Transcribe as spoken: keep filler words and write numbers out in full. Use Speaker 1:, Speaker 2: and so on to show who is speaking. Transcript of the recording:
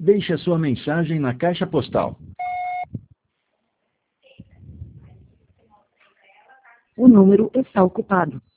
Speaker 1: Deixe a sua mensagem na caixa postal.
Speaker 2: O número está ocupado.